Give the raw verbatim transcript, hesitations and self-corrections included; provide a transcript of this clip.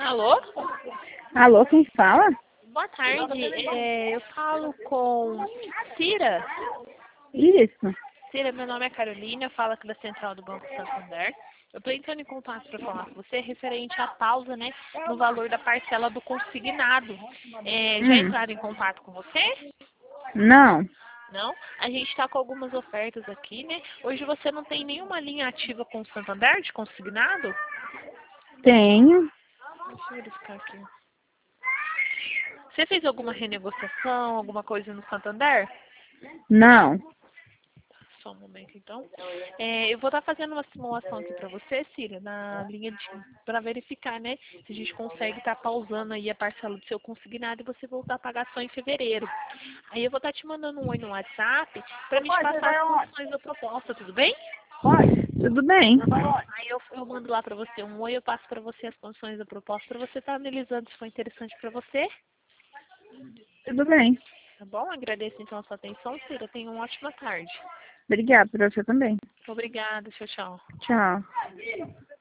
Alô? Alô, quem fala? Boa tarde. É, eu falo com Cira. Isso. Cira, meu nome é Carolina, eu falo aqui da Central do Banco Santander. Eu estou entrando em contato para falar com você referente à pausa, né, no valor da parcela do consignado. É, já Hum. entraram em contato com você? Não. Não? A gente está com algumas ofertas aqui, né? Hoje você não tem nenhuma linha ativa com o Santander de consignado? Tenho. Deixa eu verificar aqui. Você fez alguma renegociação, alguma coisa no Santander? Não. Só um momento, então. É, eu vou estar fazendo uma simulação aqui para você, Cira, na linha de para verificar, né, se a gente consegue estar pausando aí a parcela do seu consignado e você voltar a pagar só em fevereiro. Aí eu vou estar te mandando um oi no WhatsApp para me te passar as condições da proposta, tudo bem? Tudo bem. Aí eu, eu mando lá para você um oi, eu passo para você as condições da proposta para você estar analisando se foi interessante para você, Tudo bem. tá bom? Agradeço então a sua atenção, Cira. Tenha uma ótima tarde. Obrigada, pra você também. Obrigada, tchau, tchau. Tchau.